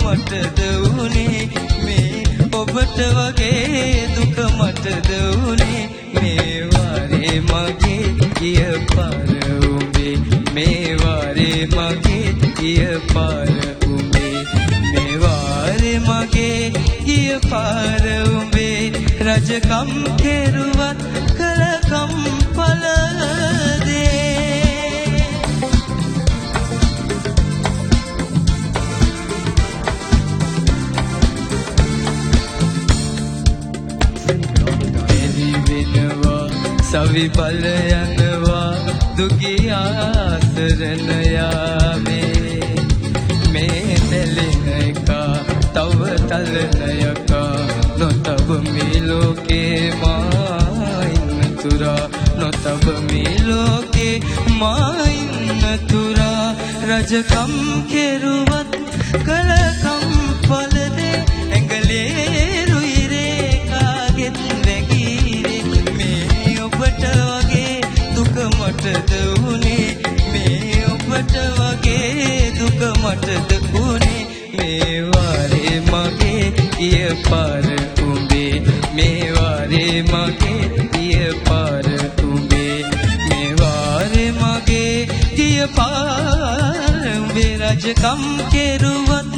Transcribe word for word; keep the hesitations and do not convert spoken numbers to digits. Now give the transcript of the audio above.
මටද උනේ මේ ඔබට වගේ දුක මටද උනේ මේ වාරේ මගේ ගිය පාර උඹේ මේ වාරේ මගේ ගිය පාර උඹේ මේ වාරේ මගේ ගිය පාර උඹේ රජකම් කෙරුවත් කලකම් පළදේ සවි බල යනවා දුකී ආසරණ යාමේ මේ තැලෙන එක තව තලන එක නොතබ මේ ලෝකේ මා ඉන්න තුරා නොතබ මේ ලෝකේ මා ඉන්න තුරා රජකම් කෙරුවත් කලකම් පළදේ ඇඟලේ රුයිරේ කාගෙත් වැගීරේ මේ ඔබට වගේ දුක මටද උනේ මේ ඔබට වගේ දුක මටද උනේ මේ වාරේ මගේ ගිය පාර උඹේ මේ වාරේ මගේ ගිය පාර උඹේ මේ වාරේ මගේ ගිය පාර උඹේ රජකම් කෙරුවත්